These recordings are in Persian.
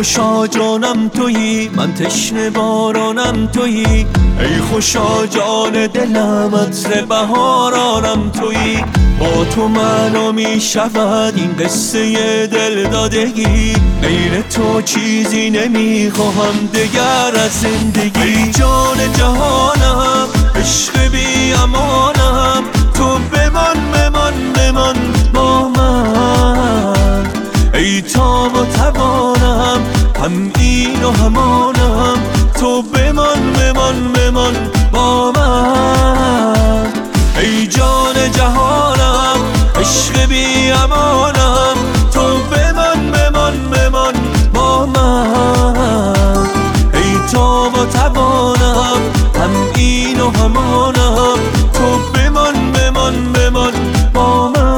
خوشا جانم تویی، من تشنه بارانم تویی. ای خوشا جان دلم، عطر بهارانم تویی. با تو معنا می شود این قصه دل دادگی. غیر تو چیزی نمی خواهم دگر از زندگی. ای جان جهانم، عشق بی امانم، تو بمان بمان بمان با من. ای تاب و توانم، هم این و همانم، تو بمان بمان بمان با من. ای جان جهانم، عشق بی امانم، تو بمان بمان بمان با من. ای تاب و توانم، هم این و همانم، تو بمان بمان بمان با من.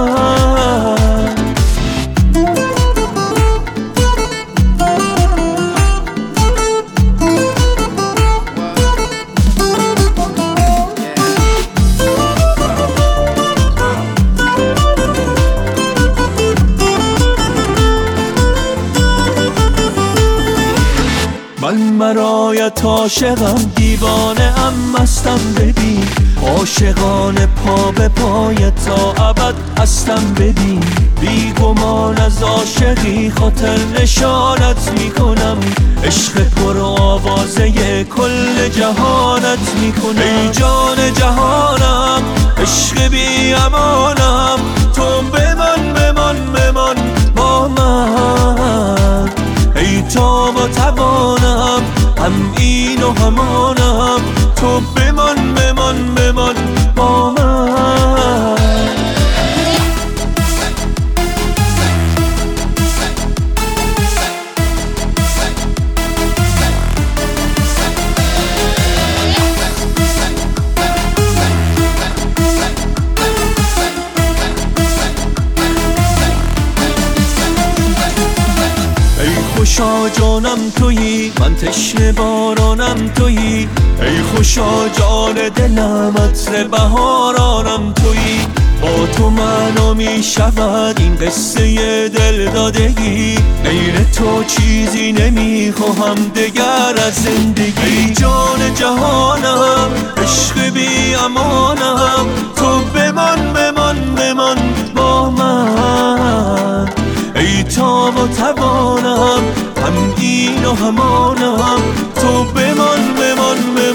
من برایت عاشقم، دیوانه ام مستم ببین. عاشقانه پا به پایت تا ابد هستم ببین. بی گمان از عاشقی خاطر نشانت میکنم. عشق پر آوازه کل جهانت میکنم. ای جان جهانم، عشق بی امانم، تو بمان بمان بمان با من. ای تاب و توانم، هم این و همانم، تو بمان بمان بمان با من. خوشا جانم تویی، من تشنه بارانم تویی. ای خوشا جان دلم، عطر بهارانم تویی. با تو معنا می شود این قصه دل دادگی. غیر تو چیزی نمی خواهم دگر از زندگی. ای جان جهانم، عشق بی امانم، تو بمان بمان بمان با من. ای تاب و توانم، هم این و همانم، تو بمان بمان بمان